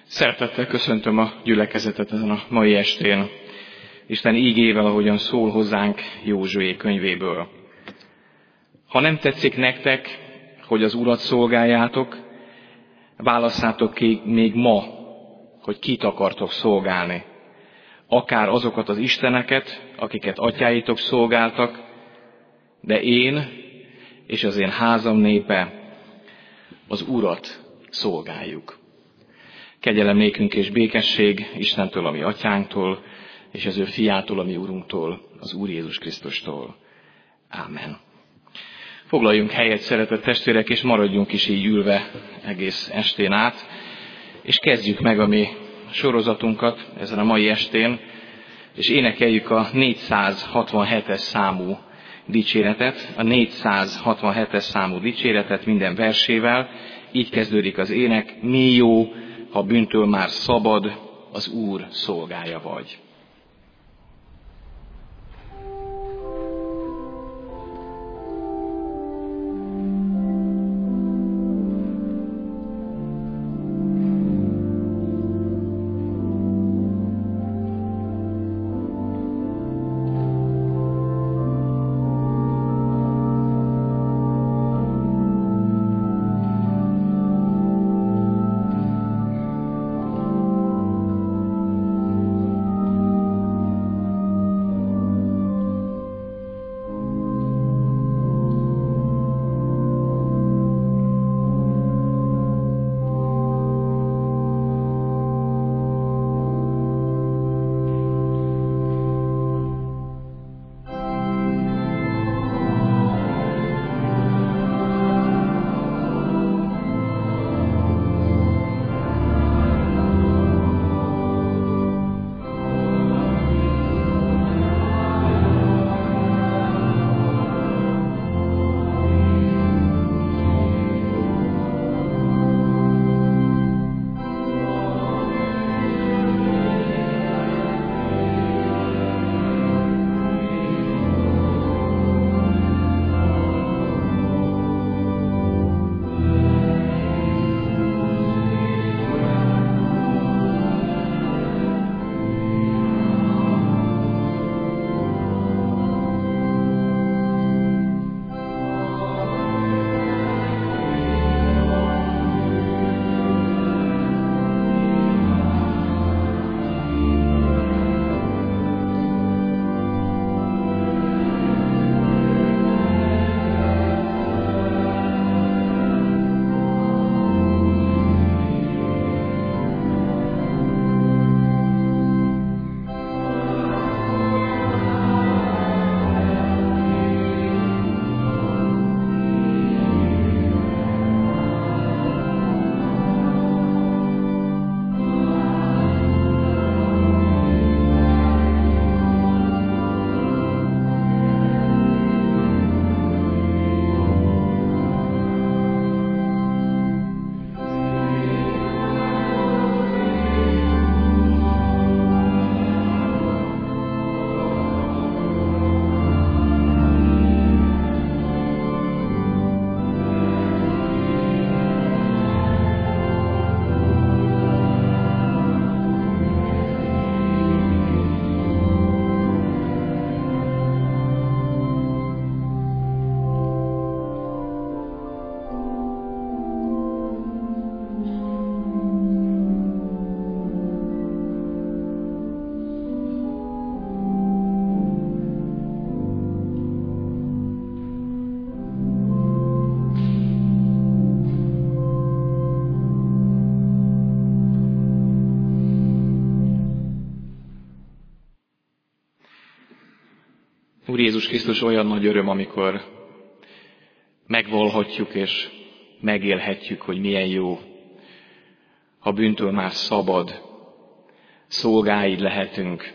Szeretettel köszöntöm a gyülekezetet ezen a mai estén, Isten ígével, ahogyan szól hozzánk Józsué könyvéből. Ha nem tetszik nektek, hogy az Urat szolgáljátok, válasszátok ki még ma, hogy kit akartok szolgálni. Akár azokat az isteneket, akiket atyáitok szolgáltak, de én és az én házam népe az Urat szolgáljuk. Kegyelem nékünk és békesség Istentől, a mi atyánktól, és az ő fiától, a mi Urunktól, az Úr Jézus Krisztustól. Ámen. Foglaljunk helyet, szeretett testvérek, és maradjunk is így ülve egész estén át, és kezdjük meg a mi sorozatunkat ezen a mai estén, és énekeljük a 467-es számú dicséretet, a 467-es számú dicséretet minden versével. Így kezdődik az ének: mi jó, ha bűntől már szabad, az Úr szolgája vagy. Úr Jézus Krisztus, olyan nagy öröm, amikor megvallhatjuk és megélhetjük, hogy milyen jó, ha bűntől már szabad, szolgáid lehetünk.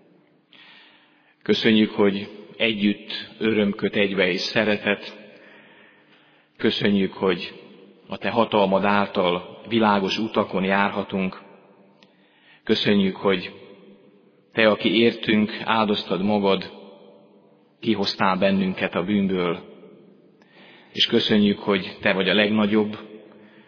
Köszönjük, hogy együtt öröm köt egybe és szeretet. Köszönjük, hogy a Te hatalmad által világos utakon járhatunk. Köszönjük, hogy Te, aki értünk, áldoztad magad, kihoztál bennünket a bűnből. És köszönjük, hogy Te vagy a legnagyobb,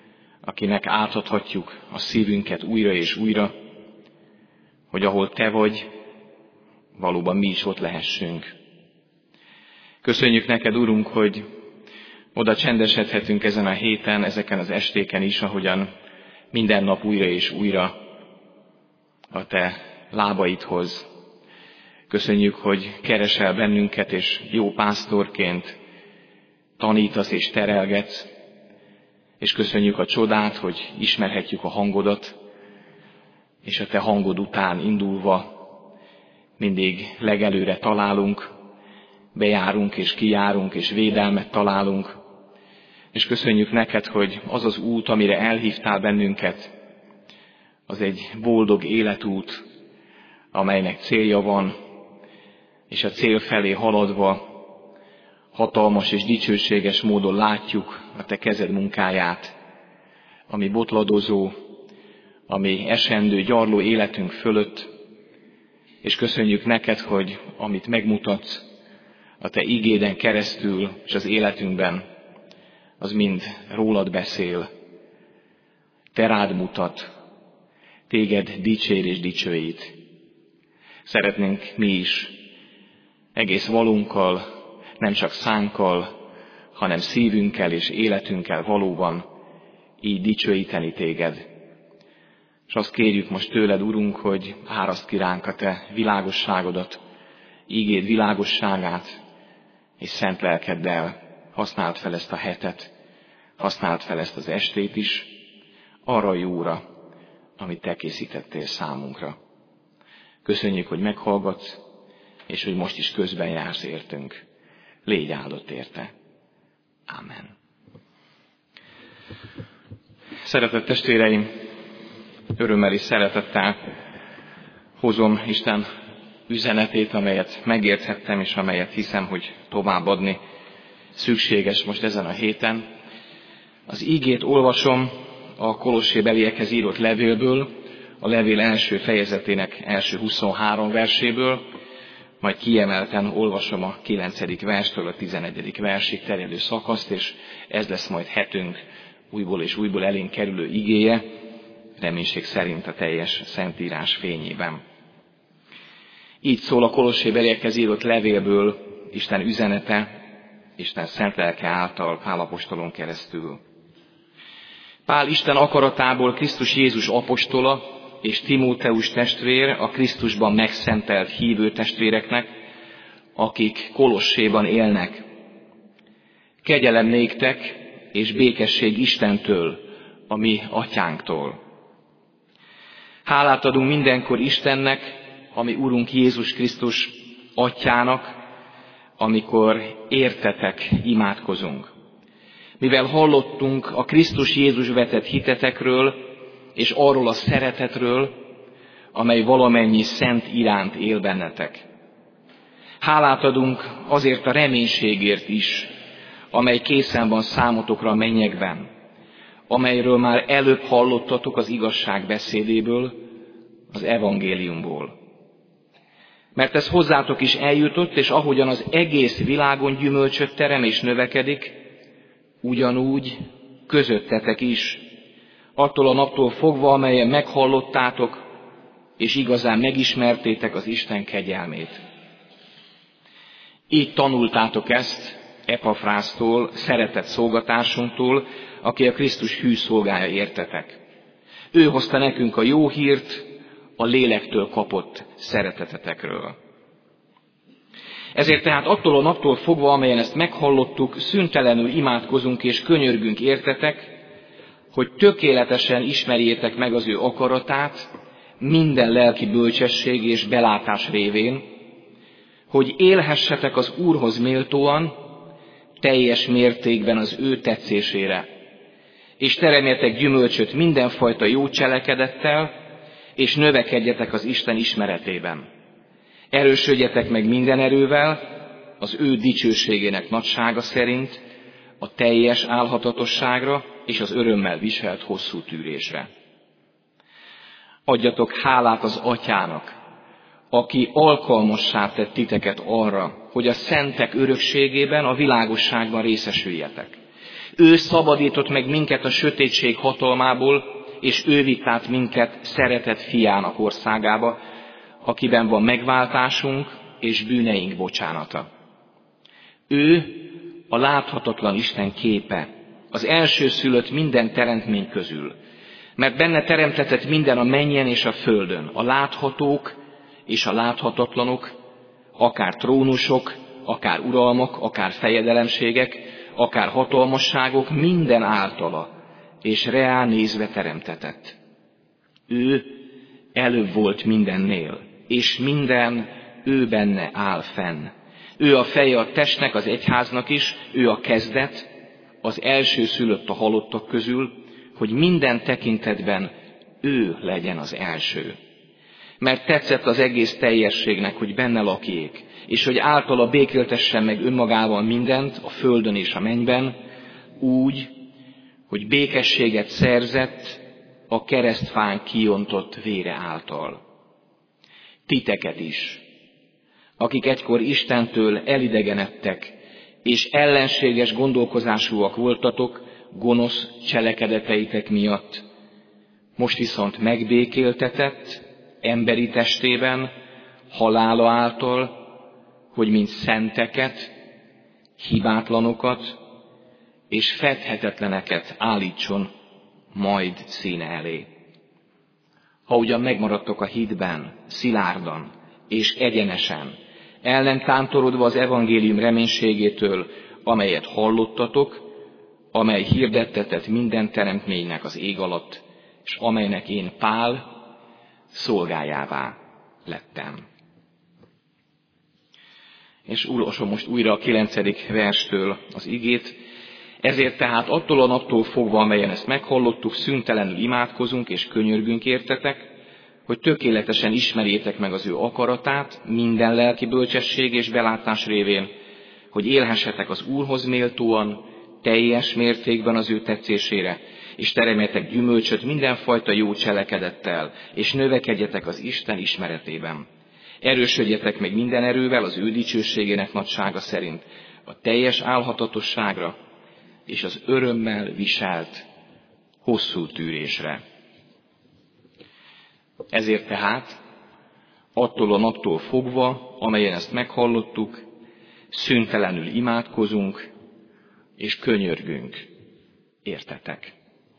akinek átadhatjuk a szívünket újra és újra, hogy ahol Te vagy, valóban mi is ott lehessünk. Köszönjük neked, Urunk, hogy oda csendesedhetünk ezen a héten, ezeken az estéken is, ahogyan minden nap újra és újra a Te lábaidhoz. Köszönjük, hogy keresel bennünket, és jó pásztorként tanítasz és terelgetsz, és köszönjük a csodát, hogy ismerhetjük a hangodat, és a Te hangod után indulva mindig legelőre találunk, bejárunk és kijárunk, és védelmet találunk. És köszönjük neked, hogy az az út, amire elhívtál bennünket, az egy boldog életút, amelynek célja van, és a cél felé haladva hatalmas és dicsőséges módon látjuk a Te kezed munkáját, ami botladozó, ami esendő, gyarló életünk fölött, és köszönjük neked, hogy amit megmutatsz a Te igéden keresztül és az életünkben, az mind rólad beszél, Te rád mutat, Téged dicsér és dicsőít. Szeretnénk mi is egész valunkkal, nem csak szánkkal, hanem szívünkkel és életünkkel valóban így dicsőíteni Téged. És azt kérjük most tőled, Urunk, hogy áraszd ki ránk a Te világosságodat, ígéd világosságát, és szent lelkeddel használd fel ezt a hetet, használd fel ezt az estét is, arra a jóra, amit Te készítettél számunkra. Köszönjük, hogy meghallgatsz, és hogy most is közben jársz értünk. Légy áldott érte. Ámen. Szeretett testvéreim, örömmel és szeretettel hozom Isten üzenetét, amelyet megérthettem, és amelyet hiszem, hogy továbbadni szükséges most ezen a héten. Az ígét olvasom a Kolossébeliekhez írott levélből, a levél első fejezetének első 23 verséből, majd kiemelten olvasom a 9. verstől a 11. versig terjedő szakaszt, és ez lesz majd hetünk újból és újból elénk kerülő igéje, reménység szerint a teljes Szentírás fényében. Így szól a Kolossébeliekhez írott levélből Isten üzenete, Isten szent lelke által Pál apostolon keresztül. Pál Isten akaratából Krisztus Jézus apostola és Timóteus testvér a Krisztusban megszentelt hívő testvéreknek, akik Kolosséban élnek. Kegyelem néktek és békesség Istentől, a mi atyánktól. Hálát adunk mindenkor Istennek, ami Urunk Jézus Krisztus atyának, amikor értetek imádkozunk. Mivel hallottunk a Krisztus Jézus vetett hitetekről, és arról a szeretetről, amely valamennyi szent iránt él bennetek. Hálát adunk azért a reménységért is, amely készen van számotokra a mennyekben, amelyről már előbb hallottatok az igazság beszédéből, az evangéliumból. Mert ez hozzátok is eljutott, és ahogyan az egész világon gyümölcsöt terem és növekedik, ugyanúgy közöttetek is, attól a naptól fogva, amelyen meghallottátok, és igazán megismertétek az Isten kegyelmét. Így tanultátok ezt Epafrásztól, szeretett szolgatársunktól, aki a Krisztus hű szolgája értetek. Ő hozta nekünk a jó hírt a lélektől kapott szeretetetekről. Ezért tehát attól a naptól fogva, amelyen ezt meghallottuk, szüntelenül imádkozunk és könyörgünk értetek, hogy tökéletesen ismerjétek meg az ő akaratát, minden lelki bölcsesség és belátás révén, hogy élhessetek az Úrhoz méltóan, teljes mértékben az ő tetszésére, és teremjetek gyümölcsöt mindenfajta jó cselekedettel, és növekedjetek az Isten ismeretében. Erősödjetek meg minden erővel, az ő dicsőségének nagysága szerint, a teljes álhatatosságra és az örömmel viselt hosszú tűrésre. Adjatok hálát az Atyának, aki alkalmassá tett titeket arra, hogy a szentek örökségében, a világosságban részesüljetek. Ő szabadított meg minket a sötétség hatalmából, és ő vitt át minket szeretett fiának országába, akiben van megváltásunk és bűneink bocsánata. Ő a láthatatlan Isten képe, az elsőszülött minden teremtmény közül, mert benne teremtetett minden a mennyen és a földön, a láthatók és a láthatatlanok, akár trónusok, akár uralmak, akár fejedelemségek, akár hatalmasságok, minden általa és reá nézve teremtetett. Ő előbb volt mindennél, és minden ő benne áll fenn. Ő a feje a testnek, az egyháznak is, ő a kezdet, az elsőszülött a halottak közül, hogy minden tekintetben ő legyen az első. Mert tetszett az egész teljességnek, hogy benne lakjék, és hogy általa békéltessen meg önmagával mindent, a földön és a mennyben, úgy, hogy békességet szerzett a keresztfán kiontott vére által. Titeket is, akik egykor Istentől elidegenedtek, és ellenséges gondolkozásúak voltatok gonosz cselekedeteitek miatt, most viszont megbékéltetett emberi testében, halála által, hogy mint szenteket, hibátlanokat és fedhetetleneket állítson majd színe elé. Ha ugyan megmaradtok a hitben, szilárdan és egyenesen, ellentántorodva az evangélium reménységétől, amelyet hallottatok, amely hirdettetett minden teremtménynek az ég alatt, és amelynek én Pál szolgájává lettem. És olvasom most újra a 9. verstől az igét. Ezért tehát attól a naptól fogva, amelyen ezt meghallottuk, szüntelenül imádkozunk és könyörgünk értetek, hogy tökéletesen ismerjétek meg az ő akaratát, minden lelki bölcsesség és belátás révén, hogy élhessetek az Úrhoz méltóan, teljes mértékben az ő tetszésére, és teremjetek gyümölcsöt mindenfajta jó cselekedettel, és növekedjetek az Isten ismeretében. Erősödjetek meg minden erővel az ő dicsőségének nagysága szerint, a teljes álhatatosságra és az örömmel viselt hosszú tűrésre. Ezért tehát, attól a naptól fogva, amelyen ezt meghallottuk, szüntelenül imádkozunk és könyörgünk értetek.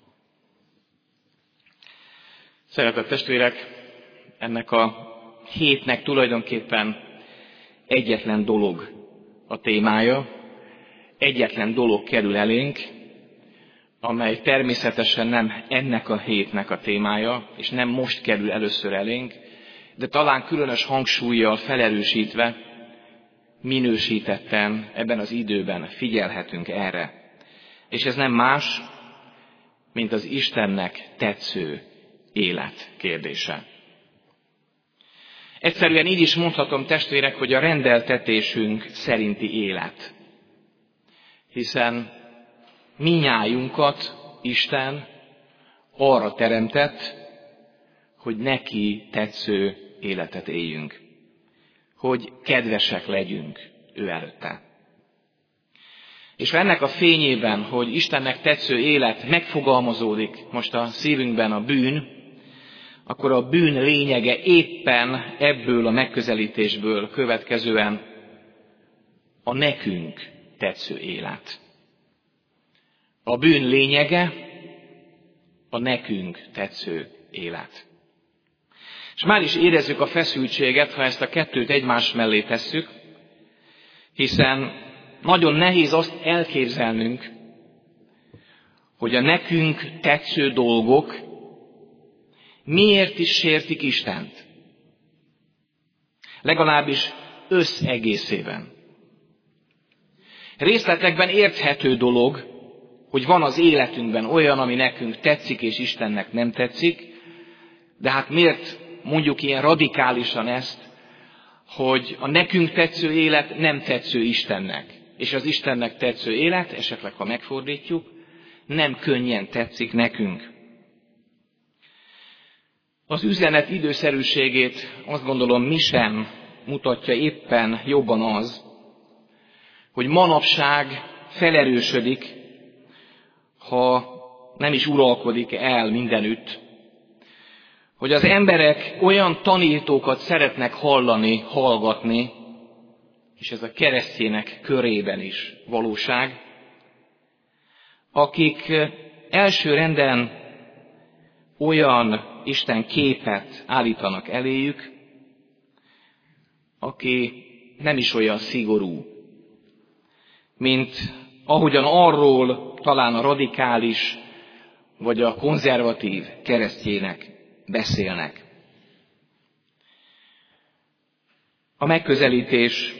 Szeretett testvérek, ennek a hétnek tulajdonképpen egyetlen dolog a témája, egyetlen dolog kerül elénk, amely természetesen nem ennek a hétnek a témája, és nem most kerül először elénk, de talán különös hangsúllyal felerősítve, minősítetten ebben az időben figyelhetünk erre. És ez nem más, mint az Istennek tetsző élet kérdése. Egyszerűen így is mondhatom, testvérek, hogy a rendeltetésünk szerinti élet. Hiszen minnyájunkat Isten arra teremtett, hogy neki tetsző életet éljünk. Hogy kedvesek legyünk ő előtte. És ha ennek a fényében, hogy Istennek tetsző élet megfogalmazódik most a szívünkben a bűn, akkor a bűn lényege éppen ebből a megközelítésből következően a nekünk tetsző élet. A bűn lényege a nekünk tetsző élet. És már is érezzük a feszültséget, ha ezt a kettőt egymás mellé tesszük, hiszen nagyon nehéz azt elképzelnünk, hogy a nekünk tetsző dolgok miért is sértik Istent. Legalábbis összegészében. Részletekben érthető dolog, hogy van az életünkben olyan, ami nekünk tetszik, és Istennek nem tetszik, de hát miért mondjuk ilyen radikálisan ezt, hogy a nekünk tetsző élet nem tetsző Istennek, és az Istennek tetsző élet, esetleg ha megfordítjuk, nem könnyen tetszik nekünk. Az üzenet időszerűségét azt gondolom mi sem mutatja éppen jobban az, hogy manapság felerősödik ha nem is uralkodik el mindenütt, hogy az emberek olyan tanítókat szeretnek hallani, hallgatni, és ez a keresztjének körében is valóság, akik elsőrenden olyan Isten képet állítanak eléjük, aki nem is olyan szigorú, mint ahogyan arról talán a radikális vagy a konzervatív keresztjének beszélnek. A megközelítés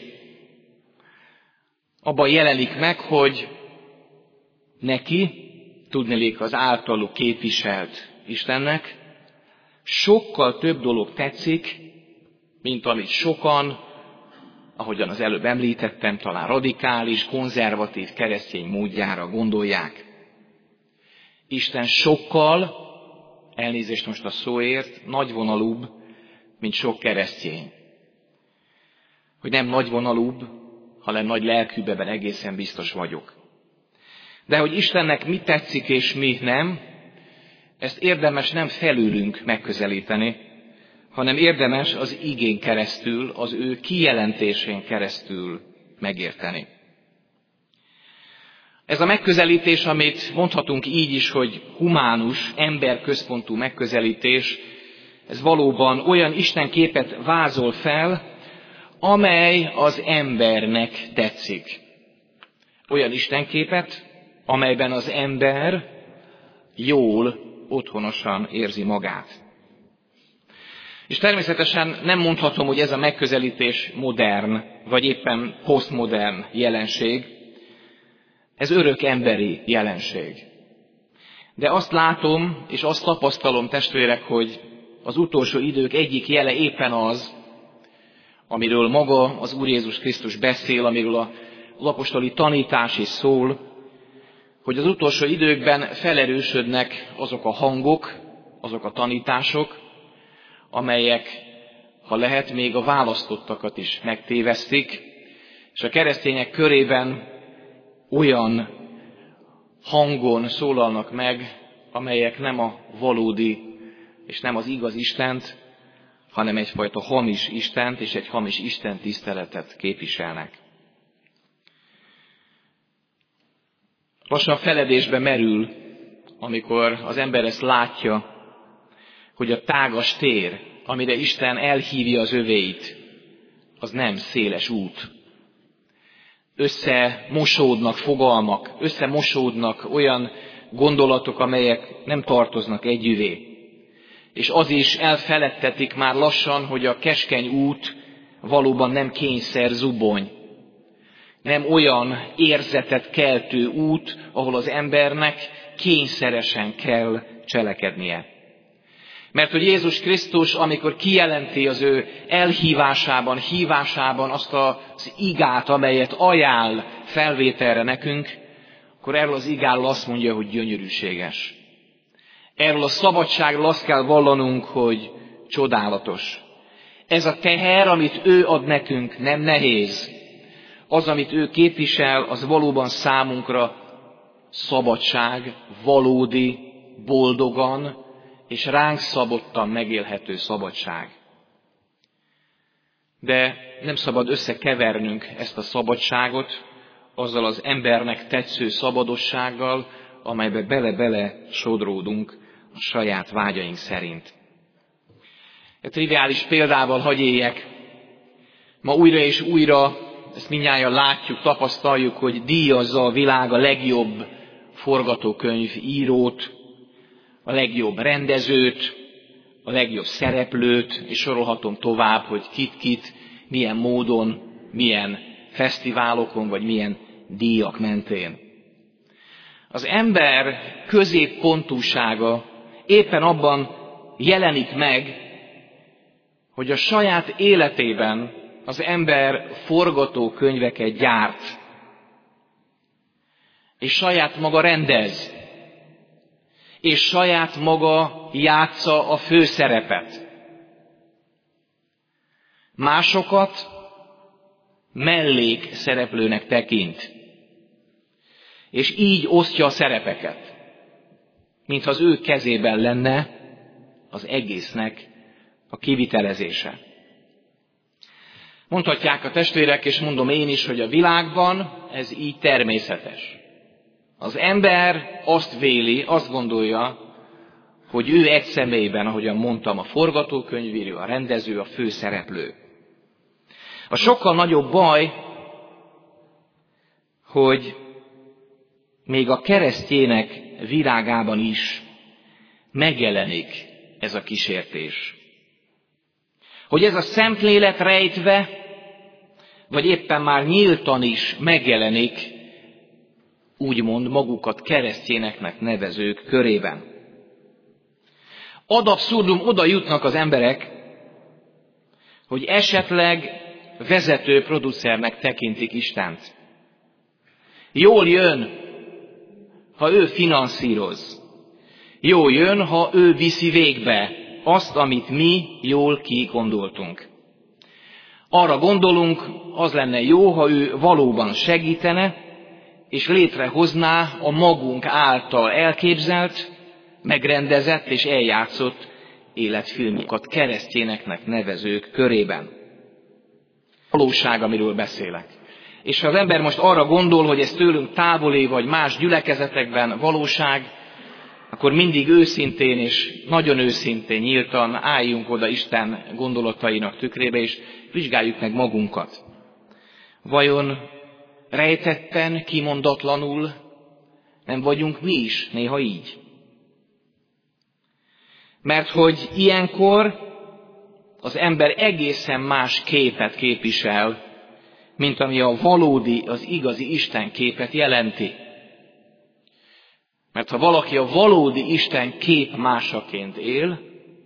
abban jelenik meg, hogy neki, tudniillik az általuk képviselt Istennek, sokkal több dolog tetszik, mint amit sokan, ahogyan az előbb említettem, talán radikális, konzervatív keresztény módjára gondolják. Isten sokkal, elnézést most a szóért, nagyvonalúbb, mint sok keresztény. Hogy nem nagyvonalúbb, hanem nagy lelkűbben egészen biztos vagyok. De hogy Istennek mi tetszik és mi nem, ezt érdemes nem felülünk megközelíteni, hanem érdemes az igén keresztül, az ő kijelentésén keresztül megérteni. Ez a megközelítés, amit mondhatunk így is, hogy humánus, emberközpontú megközelítés, ez valóban olyan istenképet vázol fel, amely az embernek tetszik. Olyan istenképet, amelyben az ember jól, otthonosan érzi magát. És természetesen nem mondhatom, hogy ez a megközelítés modern, vagy éppen posztmodern jelenség. Ez örök emberi jelenség. De azt látom, és azt tapasztalom, testvérek, hogy az utolsó idők egyik jele éppen az, amiről maga az Úr Jézus Krisztus beszél, amiről az apostoli tanítás is szól, hogy az utolsó időkben felerősödnek azok a hangok, azok a tanítások, amelyek, ha lehet, még a választottakat is megtévesztik, és a keresztények körében olyan hangon szólalnak meg, amelyek nem a valódi és nem az igaz Istent, hanem egyfajta hamis Istent és egy hamis Isten tiszteletet képviselnek. Lassan feledésbe merül, amikor az ember ezt látja, hogy a tágas tér, amire Isten elhívja az övéit, az nem széles út. Összemosódnak fogalmak, összemosódnak olyan gondolatok, amelyek nem tartoznak együvé. És az is elfeledtetik már lassan, hogy a keskeny út valóban nem kényszer zubony. Nem olyan érzetet keltő út, ahol az embernek kényszeresen kell cselekednie. Mert hogy Jézus Krisztus, amikor kijelenti az ő elhívásában, hívásában azt az igát, amelyet ajánl felvételre nekünk, akkor erről az igáról azt mondja, hogy gyönyörűséges. Erről a szabadságról azt kell vallanunk, hogy csodálatos. Ez a teher, amit ő ad nekünk, nem nehéz. Az, amit ő képvisel, az valóban számunkra szabadság, valódi, boldogan és ránk szabottan megélhető szabadság. De nem szabad összekevernünk ezt a szabadságot azzal az embernek tetsző szabadossággal, amelybe bele-bele sodródunk a saját vágyaink szerint. Egy triviális példával hadd éljek. Ma újra és újra, ezt mindnyájan látjuk, tapasztaljuk, hogy díjazza a világ a legjobb forgatókönyv írót, a legjobb rendezőt, a legjobb szereplőt, és sorolhatom tovább, hogy kit-kit, milyen módon, milyen fesztiválokon, vagy milyen díjak mentén. Az ember középpontúsága éppen abban jelenik meg, hogy a saját életében az ember forgatókönyveket gyárt, és saját maga rendez, és saját maga játsza a főszerepet. Másokat mellékszereplőnek tekint. És így osztja a szerepeket, mintha az ő kezében lenne az egésznek a kivitelezése. Mondhatják a testvérek, és mondom én is, hogy a világban ez így természetes. Az ember azt véli, azt gondolja, hogy ő egy személyben, ahogyan mondtam, a forgatókönyvíró, a rendező, a főszereplő. A sokkal nagyobb baj, hogy még a keresztjének világában is megjelenik ez a kísértés. Hogy ez a szemlélet rejtve, vagy éppen már nyíltan is megjelenik, úgymond magukat keresztjéneknek nevezők körében. Ad abszurdum, oda jutnak az emberek, hogy esetleg vezető producernek tekintik Istent. Jól jön, ha ő finanszíroz. Jól jön, ha ő viszi végbe azt, amit mi jól kigondoltunk. Arra gondolunk, az lenne jó, ha ő valóban segítene, és létrehozná a magunk által elképzelt, megrendezett és eljátszott életfilmokat keresztjéneknek nevezők körében. Valóság, amiről beszélek. És ha az ember most arra gondol, hogy ez tőlünk távoli, vagy más gyülekezetekben valóság, akkor mindig őszintén és nagyon őszintén, nyíltan álljunk oda Isten gondolatainak tükrébe, és vizsgáljuk meg magunkat. Vajon rejtetten, kimondatlanul nem vagyunk mi is néha így? Mert hogy ilyenkor az ember egészen más képet képvisel, mint ami a valódi, az igazi Isten képet jelenti. Mert ha valaki a valódi Isten kép másaként él,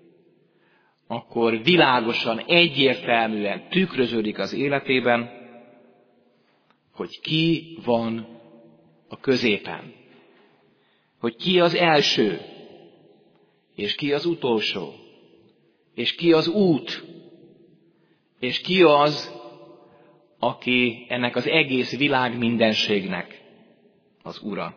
akkor világosan, egyértelműen tükröződik az életében, hogy ki van a középen. Hogy ki az első, és ki az utolsó, és ki az út, és ki az, aki ennek az egész világ mindenségnek az ura.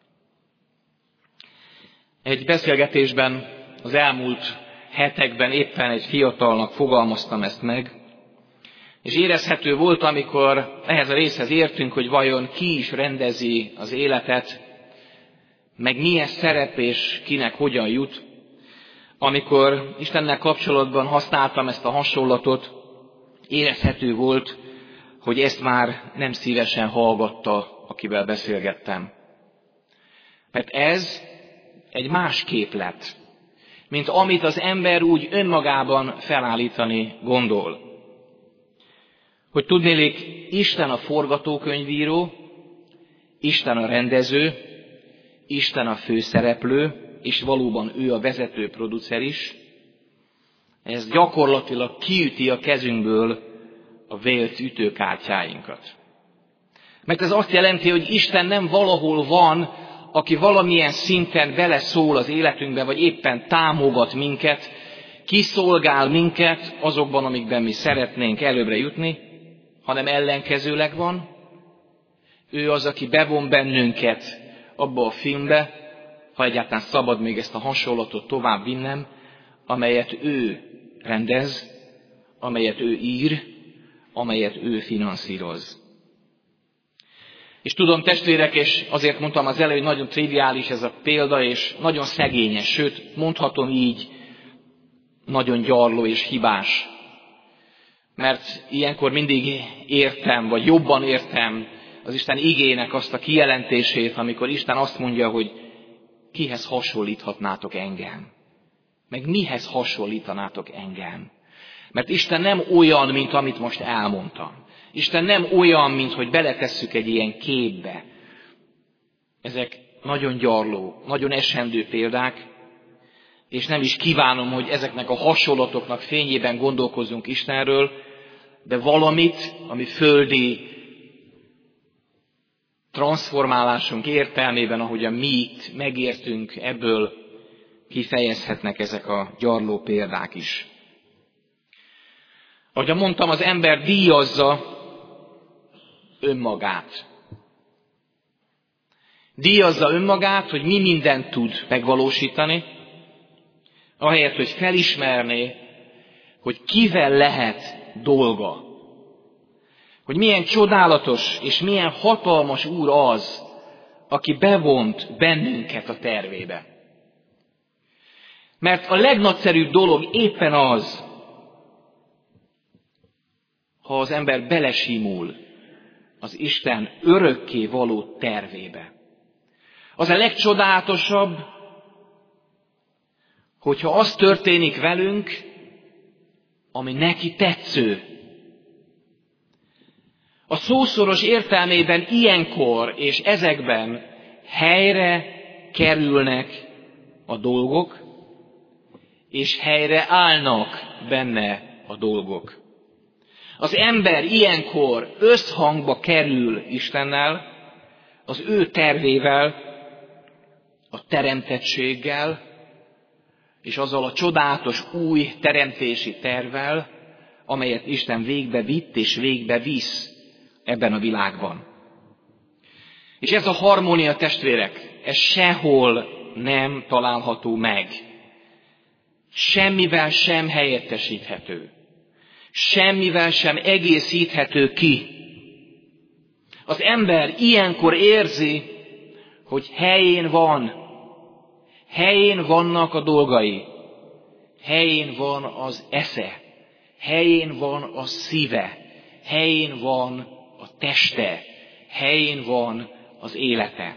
Egy beszélgetésben az elmúlt hetekben éppen egy fiatalnak fogalmaztam ezt meg, és érezhető volt, amikor ehhez a részhez értünk, hogy vajon ki is rendezi az életet, meg milyen szerep és kinek hogyan jut. Amikor Istennel kapcsolatban használtam ezt a hasonlatot, érezhető volt, hogy ezt már nem szívesen hallgatta, akivel beszélgettem. Mert ez egy más képlet, mint amit az ember úgy önmagában felállítani gondol. Hogy tudnélik, Isten a forgatókönyvíró, Isten a rendező, Isten a főszereplő, és valóban ő a vezető producer is. Ez gyakorlatilag kiüti a kezünkből a vélt ütőkártyáinkat. Mert ez azt jelenti, hogy Isten nem valahol van, aki valamilyen szinten beleszól az életünkbe, vagy éppen támogat minket, kiszolgál minket azokban, amikben mi szeretnénk előbbre jutni, hanem ellenkezőleg van. Ő az, aki bevon bennünket abba a filmbe, ha egyáltalán szabad még ezt a hasonlatot tovább vinnem, amelyet ő rendez, amelyet ő ír, amelyet ő finanszíroz. És tudom, testvérek, és azért mondtam az elején, hogy nagyon triviális ez a példa, és nagyon szegényes, sőt, mondhatom így, nagyon gyarló és hibás. Mert ilyenkor mindig értem, vagy jobban értem az Isten igének azt a kijelentését, amikor Isten azt mondja, hogy kihez hasonlíthatnátok engem? Meg mihez hasonlítanátok engem? Mert Isten nem olyan, mint amit most elmondtam. Isten nem olyan, mint hogy beletesszük egy ilyen képbe. Ezek nagyon gyarló, nagyon esendő példák, és nem is kívánom, hogy ezeknek a hasonlatoknak fényében gondolkozzunk Istenről, de valamit, ami földi transformálásunk értelmében, ahogyan mi itt megértünk, ebből kifejezhetnek ezek a gyarló példák is. Ahogy mondtam, az ember díjazza önmagát. Díjazza önmagát, hogy mi mindent tud megvalósítani, ahelyett, hogy felismerné, hogy kivel lehet dolga. Hogy milyen csodálatos és milyen hatalmas Úr az, aki bevont bennünket a tervébe. Mert a legnagyszerűbb dolog éppen az, ha az ember belesimul az Isten örökké való tervébe. Az a legcsodálatosabb, hogyha az történik velünk, ami neki tetsző. A szószoros értelmében ilyenkor és ezekben helyre kerülnek a dolgok, és helyre állnak benne a dolgok. Az ember ilyenkor összhangba kerül Istennel, az ő tervével, a teremtettséggel, és azzal a csodálatos új teremtési tervvel, amelyet Isten végbe vitt és végbe visz ebben a világban. És ez a harmónia, testvérek, ez sehol nem található meg. Semmivel sem helyettesíthető. Semmivel sem egészíthető ki. Az ember ilyenkor érzi, hogy helyén vannak a dolgai, helyén van az esze, helyén van a szíve, helyén van a teste, helyén van az élete.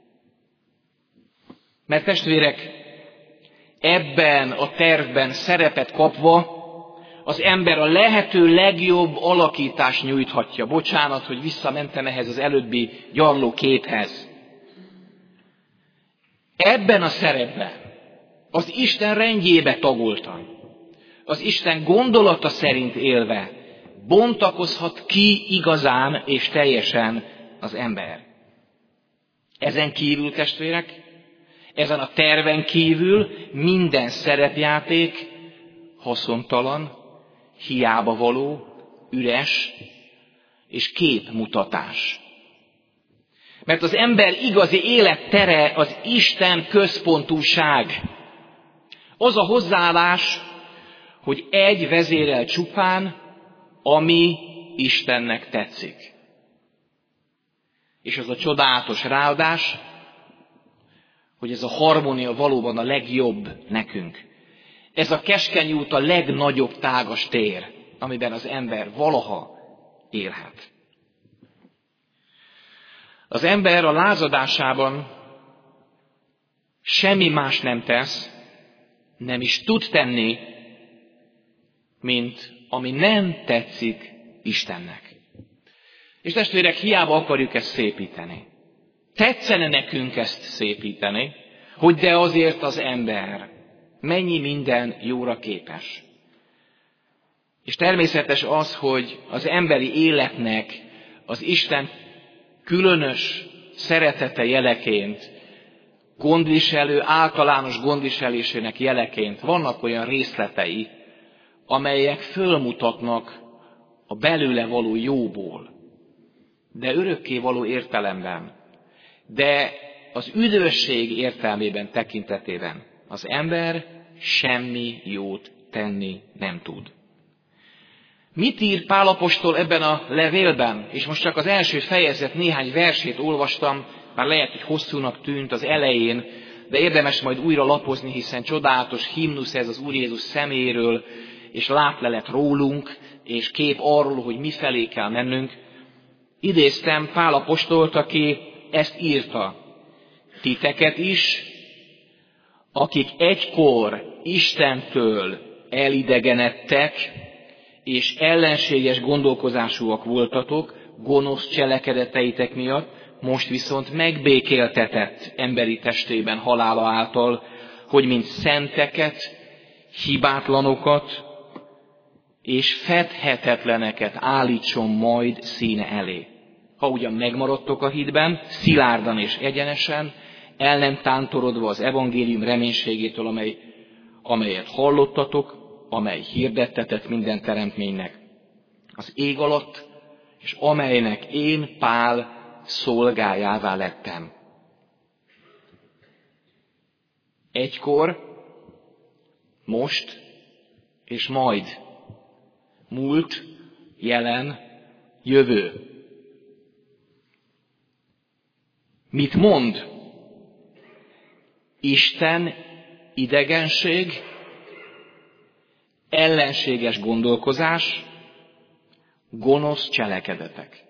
Mert testvérek, ebben a tervben szerepet kapva, az ember a lehető legjobb alakítást nyújthatja. Bocsánat, hogy visszamentem ehhez az előbbi gyarló képhez. Ebben a szerepben, az Isten rendjébe tagoltan, az Isten gondolata szerint élve, bontakozhat ki igazán és teljesen az ember. Ezen kívül, testvérek, ezen a terven kívül minden szerepjáték haszontalan, hiába való, üres és képmutatás. Mert az ember igazi élettere az Isten központúság. Az a hozzáállás, hogy egy vezérel csupán, ami Istennek tetszik. És az a csodálatos ráadás, hogy ez a harmónia valóban a legjobb nekünk. Ez a keskeny út a legnagyobb tágas tér, amiben az ember valaha élhet. Az ember a lázadásában semmi más nem tesz, nem is tud tenni, mint ami nem tetszik Istennek. És testvérek, hiába akarjuk ezt szépíteni. Tetszene nekünk ezt szépíteni, hogy de azért az ember mennyi minden jóra képes. És természetes az, hogy az emberi életnek az Isten különös szeretete jeleként, gondviselő, általános gondviselésének jeleként vannak olyan részletei, amelyek fölmutatnak a belőle való jóból, de örökké való értelemben, de az üdvösség értelmében, tekintetében az ember semmi jót tenni nem tud. Mit ír Pál apostol ebben a levélben? És most csak az első fejezet néhány versét olvastam, már lehet, hogy hosszúnak tűnt az elején, de érdemes majd újra lapozni, hiszen csodálatos himnusz ez az Úr Jézus személyéről, és látlelet rólunk, és kép arról, hogy mifelé kell mennünk. Idéztem Pál apostolt, aki ezt írta. Titeket is, akik egykor Istentől elidegenedtek, és ellenséges gondolkozásúak voltatok, gonosz cselekedeteitek miatt, most viszont megbékéltetett emberi testében halála által, hogy mint szenteket, hibátlanokat és fedhetetleneket állítson majd színe elé. Ha ugyan megmaradtok a hitben, szilárdan és egyenesen, el nem tántorodva az evangélium reménységétől, amelyet hallottatok, amely hirdettetett minden teremtménynek az ég alatt, és amelynek én, Pál, szolgájává lettem. Egykor, most és majd. Múlt, jelen, jövő. Mit mond? Isten idegenség, ellenséges gondolkozás, gonosz cselekedetek.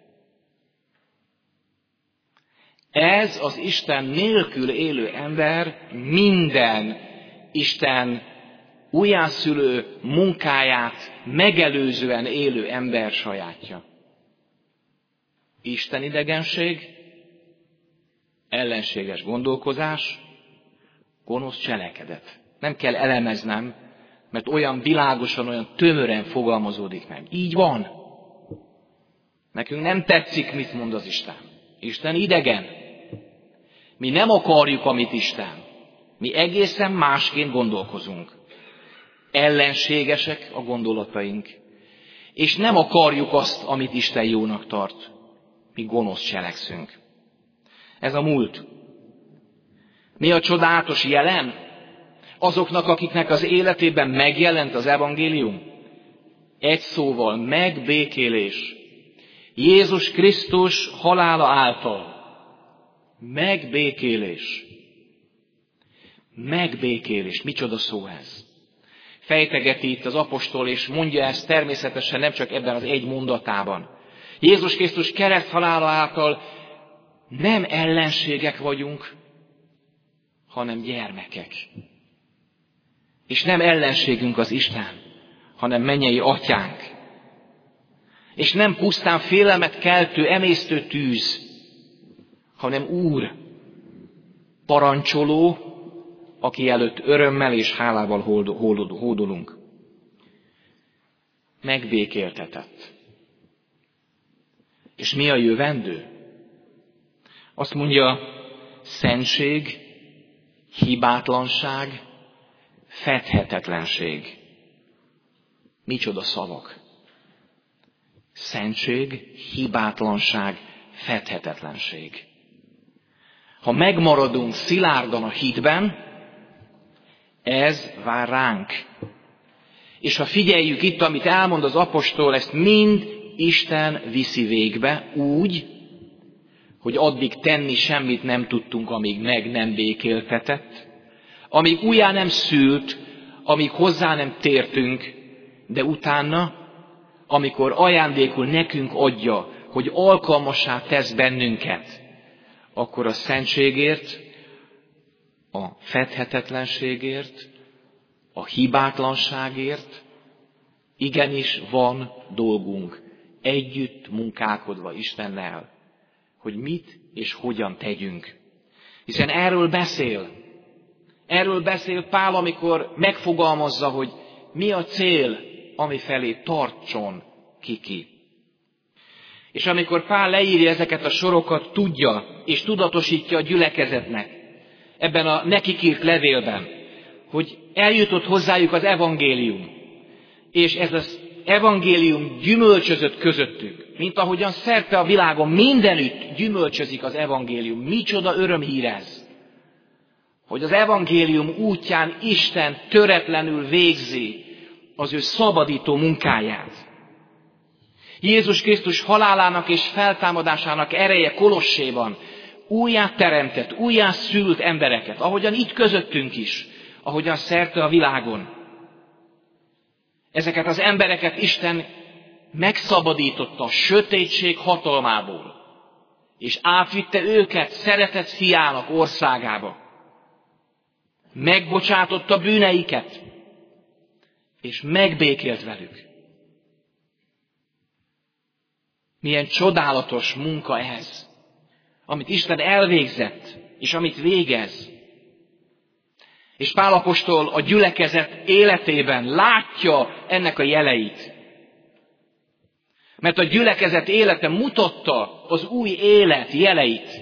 Ez az Isten nélkül élő ember minden Isten újjászülő munkáját megelőzően élő ember sajátja. Isten idegenség, ellenséges gondolkozás, gonosz cselekedet. Nem kell elemeznem, mert olyan világosan, olyan tömören fogalmazódik meg. Így van. Nekünk nem tetszik, mit mond az Isten. Isten idegen. Mi nem akarjuk, amit Isten. Mi egészen másként gondolkozunk. Ellenségesek a gondolataink. És nem akarjuk azt, amit Isten jónak tart. Mi gonosz cselekszünk. Ez a múlt. Mi a csodálatos jelen? Azoknak, akiknek az életében megjelent az evangélium? Egy szóval, megbékélés. Jézus Krisztus halála által. Megbékélés. Megbékélés. Micsoda szó ez? Fejtegeti itt az apostol, és mondja ezt természetesen nem csak ebben az egy mondatában. Jézus Krisztus kereszthalála által nem ellenségek vagyunk, hanem gyermekek. És nem ellenségünk az Isten, hanem mennyei atyánk. És nem pusztán félelmet keltő, emésztő tűz, hanem Úr, parancsoló, aki előtt örömmel és hálával hódolunk. Megbékéltetett. És mi a jövendő? Azt mondja, szentség, hibátlanság, fedhetetlenség. Micsoda szavak. Szentség, hibátlanság, fedhetetlenség. Ha megmaradunk szilárdan a hitben, ez vár ránk. És ha figyeljük itt, amit elmond az apostol, ezt mind Isten viszi végbe úgy, hogy addig tenni semmit nem tudtunk, amíg meg nem békéltetett, amíg újjá nem szült, amíg hozzá nem tértünk, de utána, amikor ajándékul nekünk adja, hogy alkalmassá tesz bennünket, akkor a szentségért, a fedhetetlenségért, a hibátlanságért igenis van dolgunk, együtt munkálkodva Istennel, hogy mit és hogyan tegyünk. Hiszen erről beszél Pál, amikor megfogalmazza, hogy mi a cél, ami felé tartson ki. És amikor Pál leírja ezeket a sorokat, tudja és tudatosítja a gyülekezetnek ebben a nekik írt levélben, hogy eljutott hozzájuk az evangélium, és ez az evangélium gyümölcsözött közöttük, mint ahogyan szerte a világon mindenütt gyümölcsözik az evangélium. Micsoda örömhír ez, hogy az evangélium útján Isten töretlenül végzi az ő szabadító munkáját. Jézus Krisztus halálának és feltámadásának ereje Kolosséban újjáteremtett, újjászült embereket, ahogyan itt közöttünk is, ahogyan szerte a világon. Ezeket az embereket Isten megszabadította a sötétség hatalmából, és átvitte őket szeretett fiának országába. Megbocsátotta bűneiket, és megbékélt velük. Milyen csodálatos munka ez, amit Isten elvégzett, és amit végez. És Pál apostol a gyülekezet életében látja ennek a jeleit. Mert a gyülekezet élete mutatta az új élet jeleit.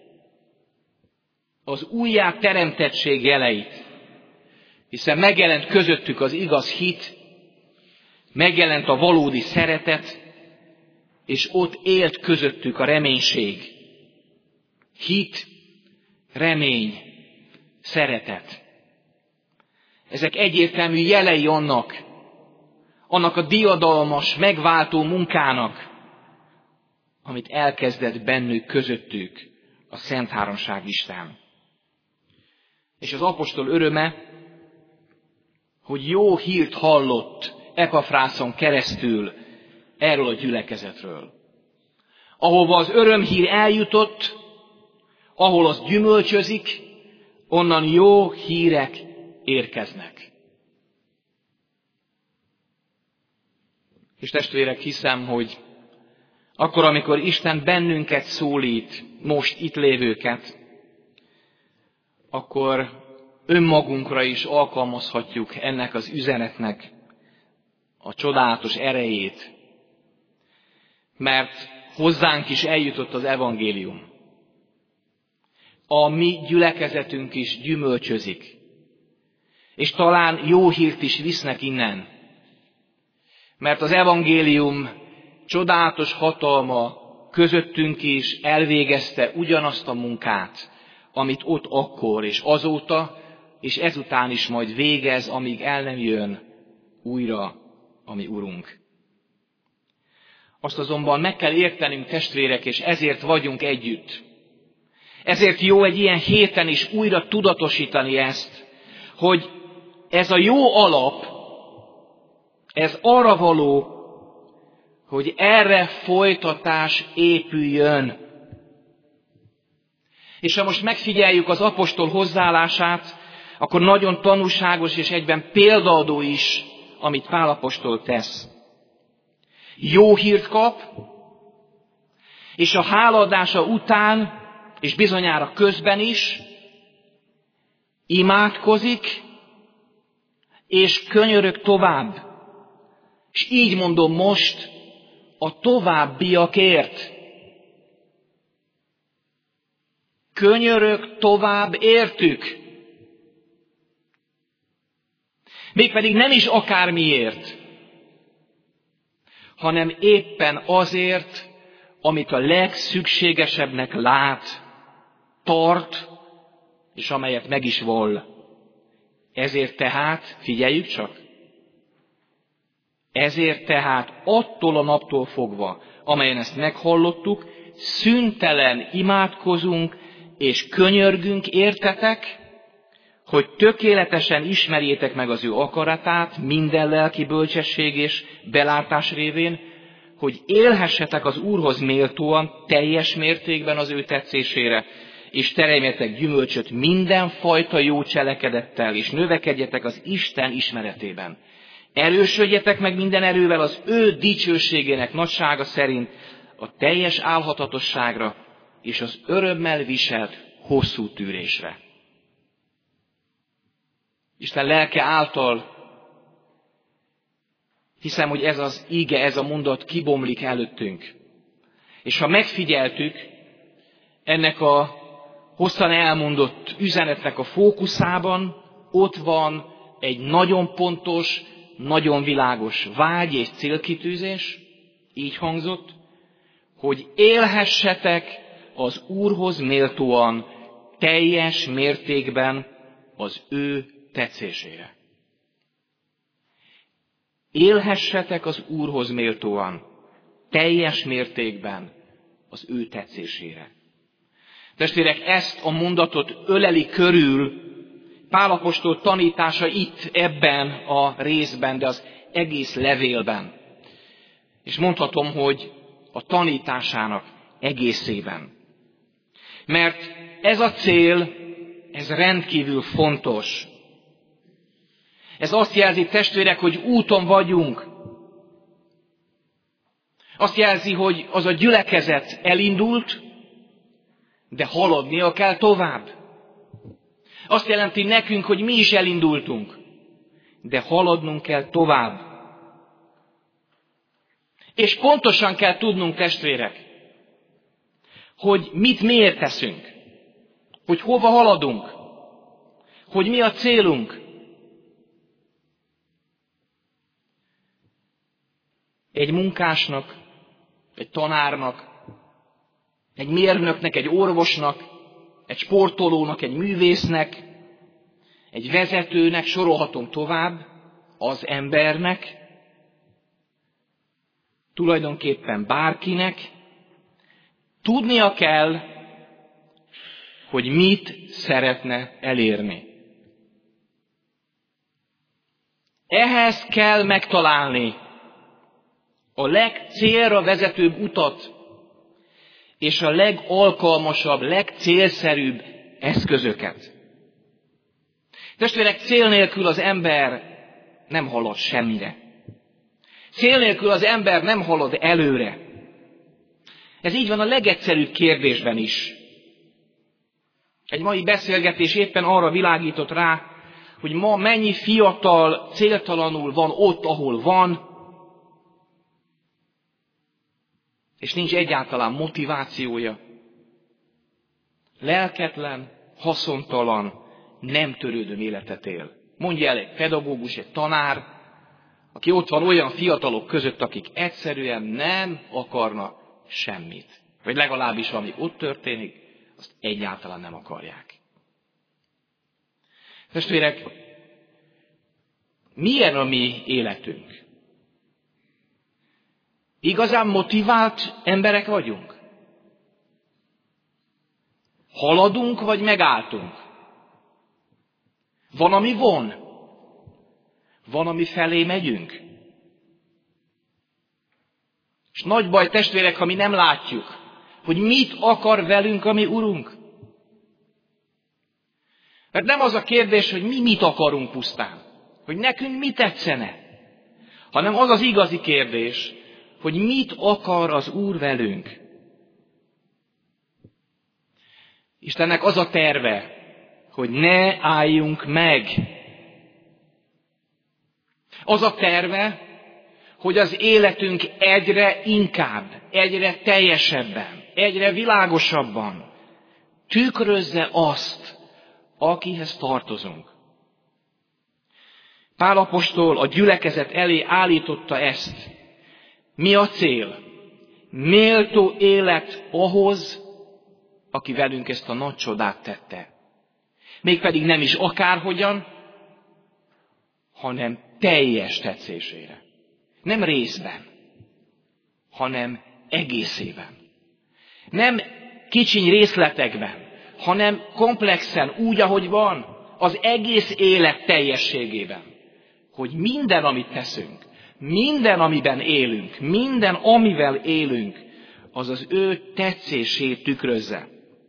Az újjáteremtettség jeleit. Hiszen megjelent közöttük az igaz hit, megjelent a valódi szeretet, és ott élt közöttük a reménység. Hit, remény, szeretet. Ezek egyértelmű jelei annak a diadalmas, megváltó munkának, amit elkezdett bennük, közöttük a Szent Háromság Isten. És az apostol öröme, hogy jó hírt hallott Epafrászon keresztül erről a gyülekezetről. Ahova az örömhír eljutott, ahol az gyümölcsözik, onnan jó hírek érkeznek. És testvérek, hiszem, hogy akkor, amikor Isten bennünket szólít, most itt lévőket, akkor önmagunkra is alkalmazhatjuk ennek az üzenetnek a csodálatos erejét, mert hozzánk is eljutott az evangélium. A mi gyülekezetünk is gyümölcsözik, és talán jó hírt is visznek innen, mert az evangélium csodálatos hatalma közöttünk is elvégezte ugyanazt a munkát, amit ott akkor és azóta, és ezután is majd végez, amíg el nem jön újra a mi Urunk. Azt azonban meg kell értenünk, testvérek, és ezért vagyunk együtt. Ezért jó egy ilyen héten is újra tudatosítani ezt, hogy ez a jó alap, ez arra való, hogy erre folytatás épüljön. És ha most megfigyeljük az apostol hozzáállását, akkor nagyon tanúságos és egyben példaadó is, amit Pál apostol tesz. Jó hírt kap, és a hálaadása után, és bizonyára közben is, imádkozik, és könyörög tovább. És így mondom most, a továbbiakért. Könyörög tovább értük. Mégpedig nem is akármiért, hanem éppen azért, amit a legszükségesebbnek lát, tart, és amelyet meg is vall. Ezért tehát, figyeljük csak, ezért tehát attól a naptól fogva, amelyen ezt meghallottuk, szüntelen imádkozunk és könyörgünk értetek, hogy tökéletesen ismerjétek meg az ő akaratát minden lelki bölcsesség és belátás révén, hogy élhessetek az Úrhoz méltóan, teljes mértékben az ő tetszésére, és teremjetek gyümölcsöt mindenfajta jó cselekedettel, és növekedjetek az Isten ismeretében. Erősödjetek meg minden erővel az ő dicsőségének nagysága szerint a teljes álhatatosságra és az örömmel viselt hosszú tűrésre. Isten lelke által hiszem, hogy ez az ige, ez a mondat kibomlik előttünk. És ha megfigyeltük, ennek a hosszan elmondott üzenetnek a fókuszában ott van egy nagyon pontos, nagyon világos vágy és célkitűzés, így hangzott, hogy élhessetek az Úrhoz méltóan, teljes mértékben az ő tetszésére. Élhessetek az Úrhoz méltóan, teljes mértékben az ő tetszésére. Testvérek, ezt a mondatot öleli körül Pál apostol tanítása itt, ebben a részben, de az egész levélben. És mondhatom, hogy a tanításának egészében. Mert ez a cél, ez rendkívül fontos. Ez azt jelzi, testvérek, hogy úton vagyunk. Azt jelzi, hogy az a gyülekezet elindult, de haladnia kell tovább. Azt jelenti nekünk, hogy mi is elindultunk, de haladnunk kell tovább. És pontosan kell tudnunk, testvérek, hogy mit miért teszünk, hogy hova haladunk, hogy mi a célunk. Egy munkásnak, egy tanárnak, egy mérnöknek, egy orvosnak, egy sportolónak, egy művésznek, egy vezetőnek, sorolhatom tovább, az embernek, tulajdonképpen bárkinek tudnia kell, hogy mit szeretne elérni. Ehhez kell megtalálni a legcélra vezetőbb utat, és a legalkalmasabb, legcélszerűbb eszközöket. Testvérek, cél nélkül az ember nem halad semmire. Cél nélkül az ember nem halad előre. Ez így van a legegyszerűbb kérdésben is. Egy mai beszélgetés éppen arra világított rá, hogy ma mennyi fiatal céltalanul van ott, ahol van, és nincs egyáltalán motivációja. Lelketlen, haszontalan, nem törődő életet él. Mondja el egy pedagógus, egy tanár, aki ott van olyan fiatalok között, akik egyszerűen nem akarnak semmit. Vagy legalábbis ami ott történik, azt egyáltalán nem akarják. Testvérek, milyen a mi életünk? Igazán motivált emberek vagyunk? Haladunk, vagy megálltunk? Van, ami von? Van, ami felé megyünk? És nagy baj, testvérek, ha mi nem látjuk, hogy mit akar velünk a mi Urunk. Mert nem az a kérdés, hogy mi mit akarunk pusztán, hogy nekünk mi tetszene, hanem az az igazi kérdés, hogy mit akar az Úr velünk. Istennek az a terve, hogy ne álljunk meg. Az a terve, hogy az életünk egyre inkább, egyre teljesebben, egyre világosabban tükrözze azt, akihez tartozunk. Pál apostol a gyülekezet elé állította ezt. Mi a cél? Méltó élet ahhoz, aki velünk ezt a nagy csodát tette. Mégpedig nem is akárhogyan, hanem teljes tetszésére. Nem részben, hanem egészében. Nem kicsiny részletekben, hanem komplexen, úgy, ahogy van, az egész élet teljességében. Hogy minden, amit teszünk, minden, amiben élünk, minden, amivel élünk, az az ő tetszését tükrözze.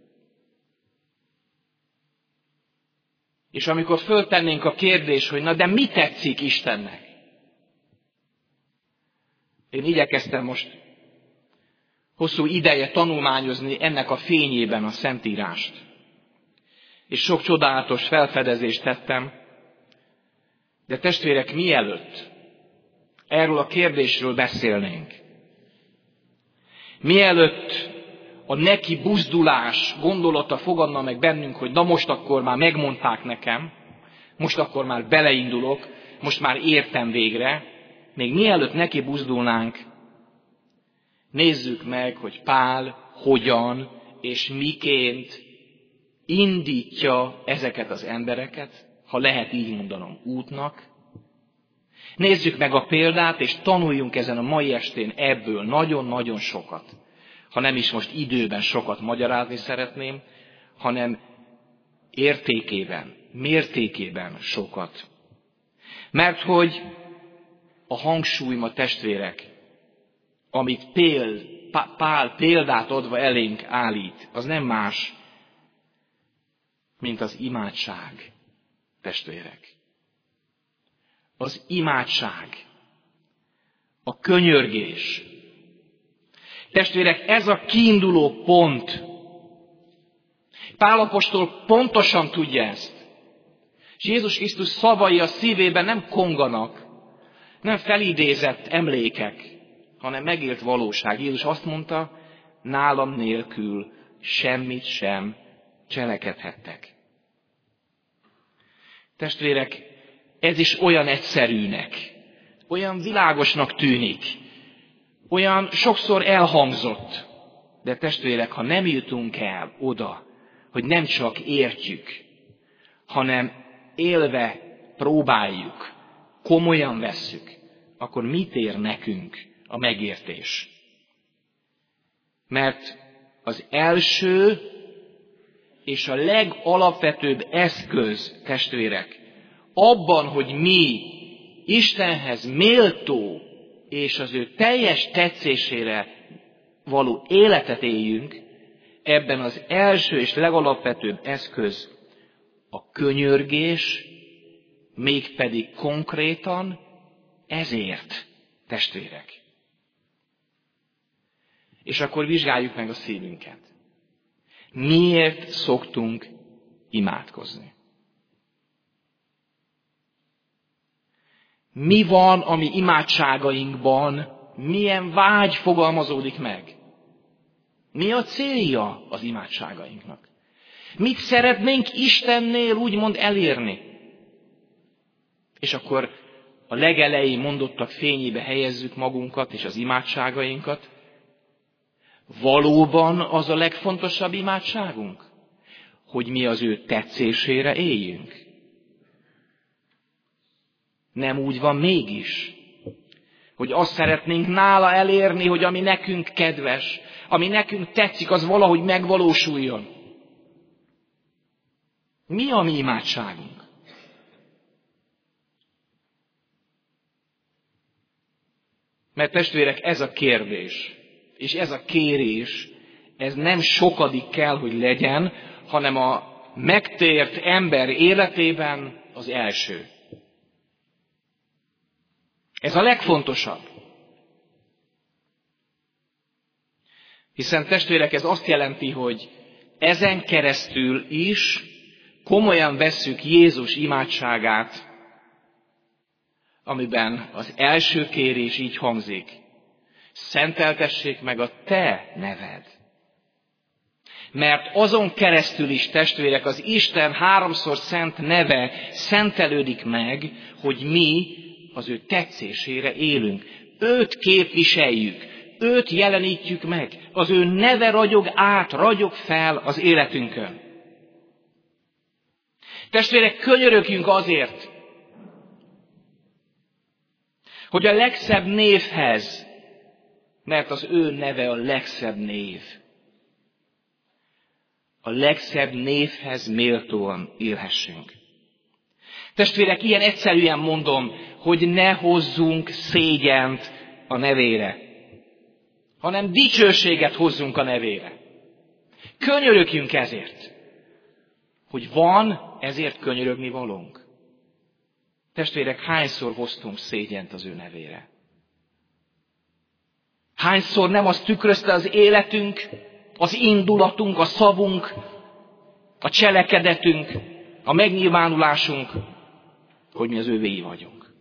És amikor föltennénk a kérdést, hogy na de mi tetszik Istennek? Én igyekeztem most hosszú ideje tanulmányozni ennek a fényében a Szentírást. És sok csodálatos felfedezést tettem, de testvérek, mielőtt erről a kérdésről beszélnénk, mielőtt a neki buzdulás gondolata fogadna meg bennünk, hogy na most akkor már megmondták nekem, most akkor már beleindulok, most már értem végre, még mielőtt neki buzdulnánk, nézzük meg, hogy Pál hogyan és miként indítja ezeket az embereket, ha lehet így mondanom, útnak. Nézzük meg a példát, és tanuljunk ezen a mai estén ebből nagyon-nagyon sokat. Ha nem is most időben sokat magyarázni szeretném, hanem értékében, mértékében sokat. Mert hogy a hangsúly ma, testvérek, amit Pál példát adva elénk állít, az nem más, mint az imádság, testvérek. Az imádság, a könyörgés. Testvérek, ez a kiinduló pont. Pál apostol pontosan tudja ezt. És Jézus Krisztus szavai a szívében nem konganak, nem felidézett emlékek, hanem megélt valóság. Jézus azt mondta, nálam nélkül semmit sem cselekedhettek. Testvérek, ez is olyan egyszerűnek, olyan világosnak tűnik, olyan sokszor elhangzott. De testvérek, ha nem jutunk el oda, hogy nem csak értjük, hanem élve próbáljuk, komolyan vesszük, akkor mit ér nekünk a megértés? Mert az első és a legalapvetőbb eszköz, testvérek, abban, hogy mi Istenhez méltó és az ő teljes tetszésére való életet éljünk, ebben az első és legalapvetőbb eszköz a könyörgés, mégpedig konkrétan ezért, testvérek. És akkor vizsgáljuk meg a szívünket. Miért szoktunk imádkozni? Mi van a mi imádságainkban? Milyen vágy fogalmazódik meg? Mi a célja az imádságainknak? Mit szeretnénk Istennél úgymond elérni? És akkor a legelején mondottak fényébe helyezzük magunkat és az imádságainkat. Valóban az a legfontosabb imádságunk? Hogy mi az ő tetszésére éljünk? Nem úgy van mégis, hogy azt szeretnénk nála elérni, hogy ami nekünk kedves, ami nekünk tetszik, az valahogy megvalósuljon. Mi a mi imádságunk? Mert testvérek, ez a kérdés, és ez a kérés, ez nem sokadik kell, hogy legyen, hanem a megtért ember életében az első. Ez a legfontosabb. Hiszen testvérek, ez azt jelenti, hogy ezen keresztül is komolyan vesszük Jézus imádságát, amiben az első kérés így hangzik: szenteltessék meg a te neved. Mert azon keresztül is, testvérek, az Isten háromszor szent neve szentelődik meg, hogy mi az ő tetszésére élünk. Őt képviseljük, őt jelenítjük meg, az ő neve ragyog át, ragyog fel az életünkön. Testvérek, könyörögjünk azért, hogy a legszebb névhez, mert az ő neve a legszebb név, a legszebb névhez méltóan élhessünk. Testvérek, ilyen egyszerűen mondom, hogy ne hozzunk szégyent a nevére, hanem dicsőséget hozzunk a nevére. Könyörögjünk ezért, hogy van ezért könyörögni valónk. Testvérek, hányszor hoztunk szégyent az ő nevére? Hányszor nem azt tükrözte az életünk, az indulatunk, a szavunk, a cselekedetünk, a megnyilvánulásunk, hogy mi az övéi vagyunk.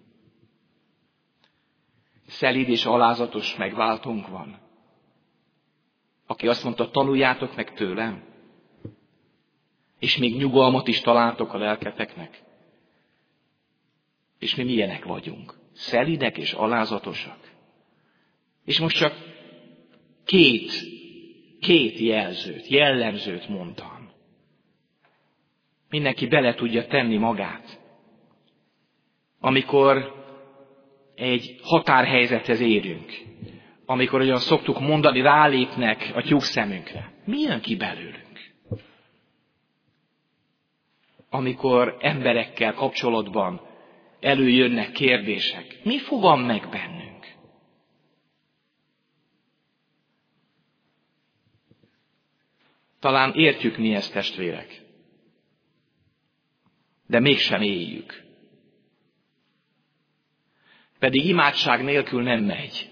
Szelíd és alázatos megváltónk van, aki azt mondta, tanuljátok meg tőlem, és még nyugalmat is találtok a lelketeknek. És mi milyenek vagyunk? Szelídek és alázatosak. És most csak két jellemzőt mondtam. Mindenki bele tudja tenni magát. Amikor egy határhelyzethez érünk, amikor olyan szoktuk mondani, rálépnek a tyúkszemünkre. Mi jön ki belőlünk? Amikor emberekkel kapcsolatban előjönnek kérdések, mi fogan meg bennünk? Talán értjük mi ezt, testvérek, de mégsem éljük. Pedig imádság nélkül nem megy.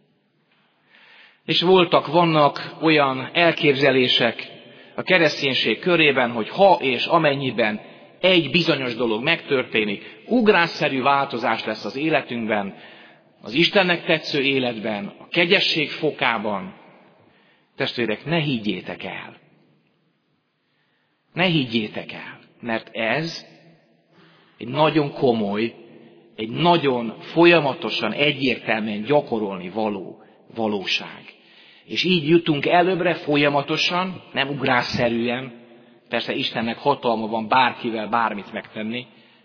És vannak olyan elképzelések a kereszténység körében, hogy ha és amennyiben egy bizonyos dolog megtörténik, ugrásszerű változás lesz az életünkben, az Istennek tetsző életben, a kegyesség fokában. Testvérek, ne higgyétek el. Ne higgyétek el, mert ez egy nagyon komoly, egy nagyon folyamatosan, egyértelműen gyakorolni való valóság. És így jutunk előbbre folyamatosan, nem ugrásszerűen, persze Istennek hatalma van bárkivel bármit megtenni,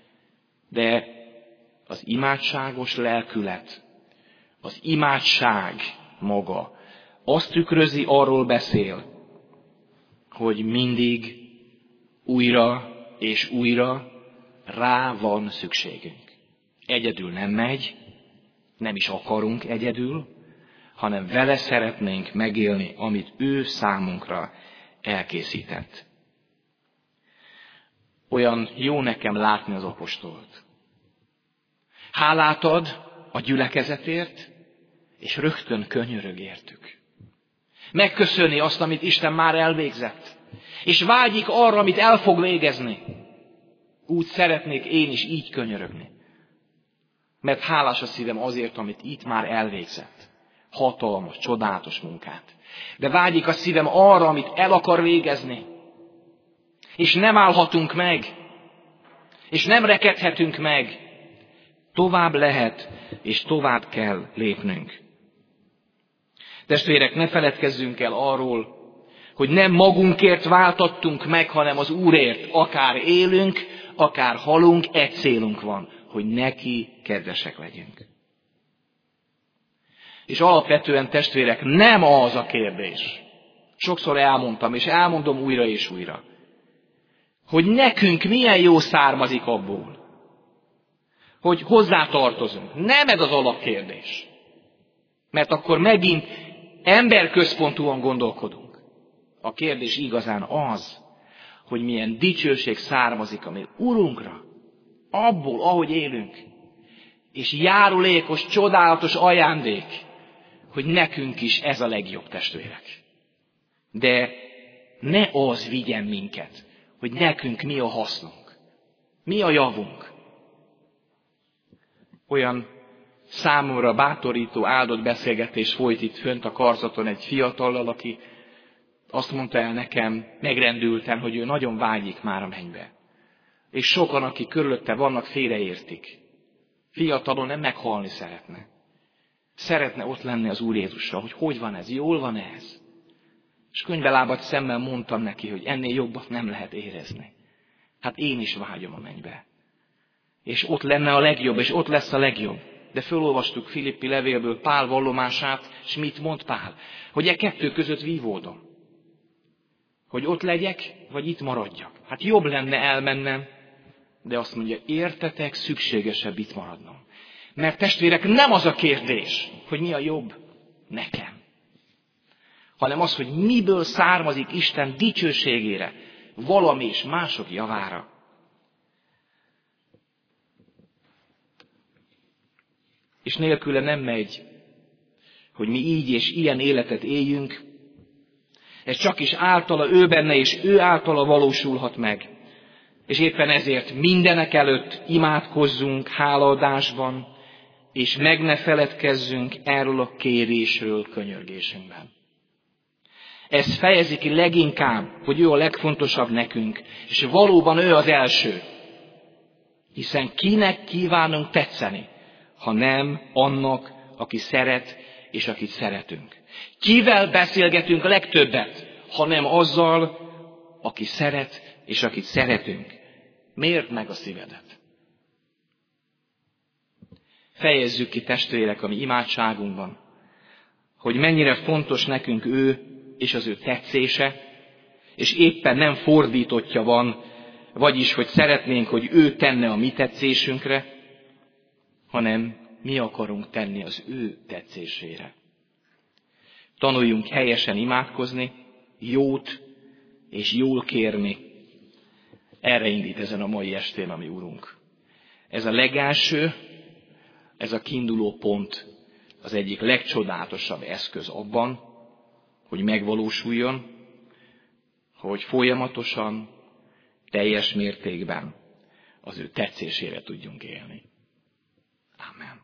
De az imádságos lelkület, az imádság maga azt tükrözi, arról beszél, hogy mindig újra és újra rá van szükségünk. Egyedül nem megy, nem is akarunk egyedül, hanem vele szeretnénk megélni, amit ő számunkra elkészített. Olyan jó nekem látni az apostolt. Hálát ad a gyülekezetért, és rögtön könyörög értük. Megköszöni azt, amit Isten már elvégzett, és vágyik arra, amit el fog végezni. Úgy szeretnék én is így könyörögni. Mert hálás a szívem azért, amit itt már elvégzett. Hatalmas, csodálatos munkát. De vágyik a szívem arra, amit el akar végezni. És nem állhatunk meg. És nem rekedhetünk meg. Tovább lehet, és tovább kell lépnünk. Testvérek, ne feledkezzünk el arról, hogy nem magunkért váltattunk meg, hanem az Úrért. Akár élünk, akár halunk, egy célunk van, hogy neki kedvesek legyünk. És alapvetően, testvérek, nem az a kérdés. Sokszor elmondtam, és elmondom újra és újra, hogy nekünk milyen jó származik abból, hogy hozzátartozunk. Nem ez az alapkérdés. Mert akkor megint emberközpontúan gondolkodunk. A kérdés igazán az, hogy milyen dicsőség származik a mi Urunkra, abból, ahogy élünk. És járulékos, csodálatos ajándék, hogy nekünk is ez a legjobb, testvérek. De ne az vigyen minket, hogy nekünk mi a hasznunk, mi a javunk. Olyan számomra bátorító, áldott beszélgetés folyt itt fönt a karzaton egy fiatallal, aki azt mondta el nekem megrendülten, hogy ő nagyon vágyik már a mennybe. És sokan, akik körülötte vannak, félreértik. Fiatalon nem meghalni szeretne. Szeretne ott lenni az Úr Jézussal, hogy van ez, jól van ez. És könybelábat szemmel mondtam neki, hogy ennél jobbat nem lehet érezni. Hát én is vágyom a mennybe. És ott lenne a legjobb, és ott lesz a legjobb. De fölolvastuk Filippi levélből Pál vallomását, és mit mond Pál? Hogy kettő között vívódom. Hogy ott legyek, vagy itt maradjak. Hát jobb lenne elmennem, de azt mondja, értetek, szükségesebb itt maradnom. Mert testvérek, nem az a kérdés, hogy mi a jobb nekem, hanem az, hogy miből származik Isten dicsőségére, valami és mások javára. És nélküle nem megy, hogy mi így és ilyen életet éljünk. Ez csak is általa, ő benne és ő általa valósulhat meg. És éppen ezért mindenek előtt imádkozzunk hálaadásban, és meg ne feledkezzünk erről a kérésről könyörgésünkben. Ez fejezi ki leginkább, hogy ő a legfontosabb nekünk, és valóban ő az első. Hiszen kinek kívánunk tetszeni, ha nem annak, aki szeret, és akit szeretünk. Kivel beszélgetünk a legtöbbet, ha nem azzal, aki szeret, és akit szeretünk. Mérd meg a szívedet. Fejezzük ki, testvérek, a mi imádságunkban, hogy mennyire fontos nekünk ő és az ő tetszése, és éppen nem fordítottja van, vagyis, hogy szeretnénk, hogy ő tenne a mi tetszésünkre, hanem mi akarunk tenni az ő tetszésére. Tanuljunk helyesen imádkozni, jót és jól kérni. Erre indít ezen a mai estén a mi Urunk. Ez a legelső, ez a kiinduló pont, az egyik legcsodálatosabb eszköz abban, hogy megvalósuljon, hogy folyamatosan, teljes mértékben az ő tetszésére tudjunk élni. Amen.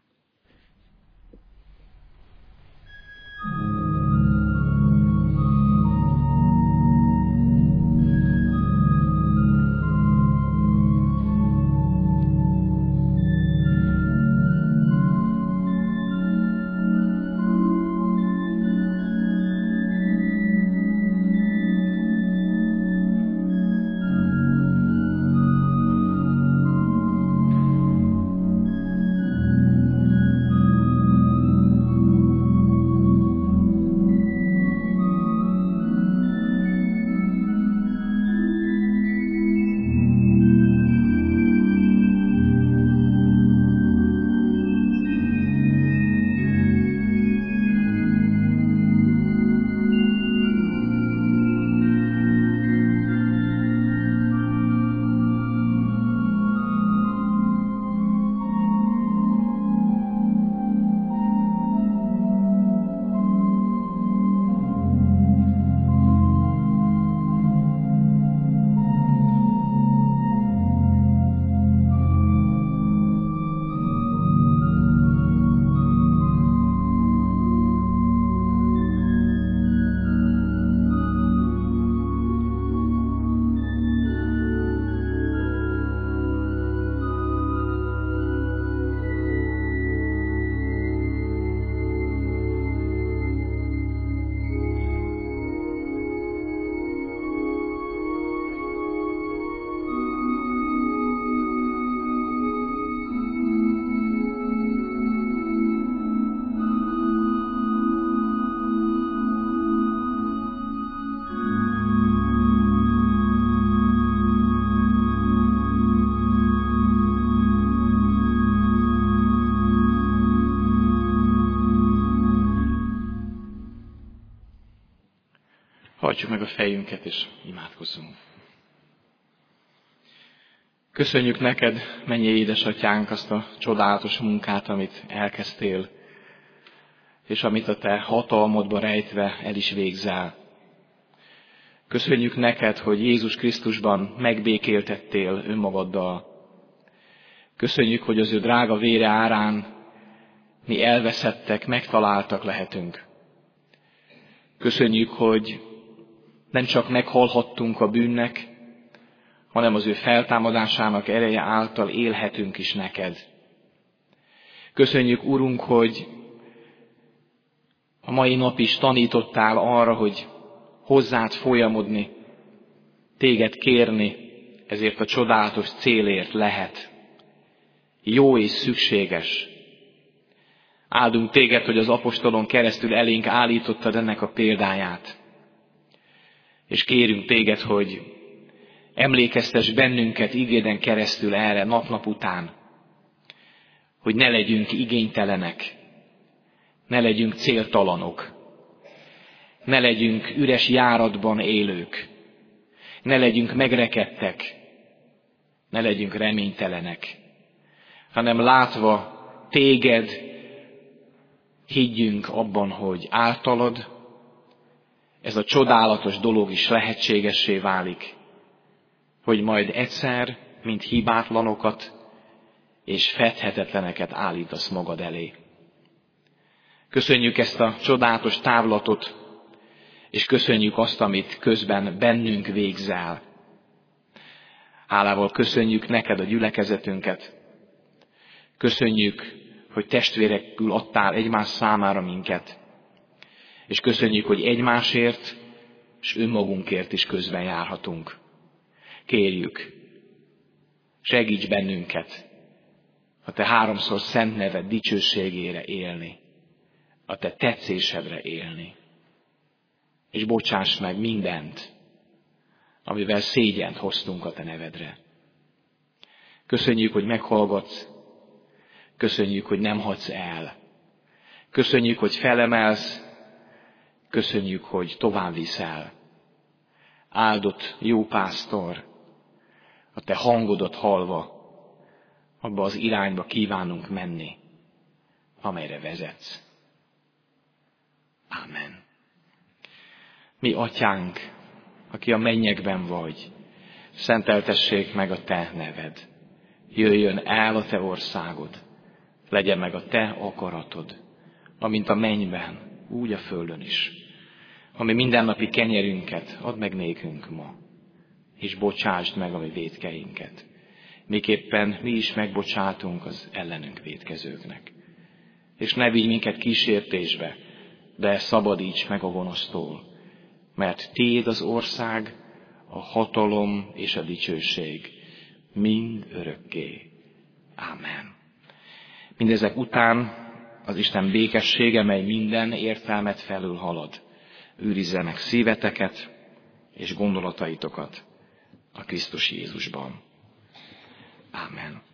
Hajtsuk meg a fejünket, és imádkozzunk. Köszönjük neked, mennyei édesatyánk, azt a csodálatos munkát, amit elkezdtél, és amit a te hatalmadba rejtve el is végzel. Köszönjük neked, hogy Jézus Krisztusban megbékéltettél önmagaddal. Köszönjük, hogy az ő drága vére árán mi elveszettek, megtaláltak lehetünk. Köszönjük, hogy nem csak meghalhattunk a bűnnek, hanem az ő feltámadásának ereje által élhetünk is neked. Köszönjük, Urunk, hogy a mai nap is tanítottál arra, hogy hozzád folyamodni, téged kérni, ezért a csodálatos célért lehet. Jó és szükséges. Áldunk téged, hogy az apostolon keresztül elénk állítottad ennek a példáját. És kérünk téged, hogy emlékeztess bennünket igéden keresztül erre nap-nap után, hogy ne legyünk igénytelenek, ne legyünk céltalanok, ne legyünk üres járatban élők, ne legyünk megrekedtek, ne legyünk reménytelenek, hanem látva téged, higgyünk abban, hogy általad ez a csodálatos dolog is lehetségessé válik, hogy majd egyszer, mint hibátlanokat és fedhetetleneket állítasz magad elé. Köszönjük ezt a csodálatos távlatot, és köszönjük azt, amit közben bennünk végzel. Hálával köszönjük neked a gyülekezetünket. Köszönjük, hogy testvérekül adtál egymás számára minket. És köszönjük, hogy egymásért és önmagunkért is közben járhatunk. Kérjük, segíts bennünket a te háromszor szent neved dicsőségére élni, a te tetszésedre élni. És bocsáss meg mindent, amivel szégyent hoztunk a te nevedre. Köszönjük, hogy meghallgatsz, köszönjük, hogy nem hagysz el, köszönjük, hogy felemelsz, köszönjük, hogy tovább viszel. Áldott jó pásztor, a te hangodat hallva, abba az irányba kívánunk menni, amelyre vezetsz. Ámen. Mi atyánk, aki a mennyekben vagy, szenteltessék meg a te neved. Jöjjön el a te országod, legyen meg a te akaratod, amint a mennyben, úgy a földön is. Ami mindennapi kenyerünket add meg nékünk ma, és bocsásd meg a mi vétkeinket, miképpen mi is megbocsátunk az ellenünk vétkezőknek. És ne vigy minket kísértésbe, de szabadíts meg a gonosztól, mert tiéd az ország, a hatalom és a dicsőség mind örökké. Ámen. Mindezek után az Isten békessége, mely minden értelmet felülhalad, őrizze meg szíveteket és gondolataitokat a Krisztus Jézusban. Ámen.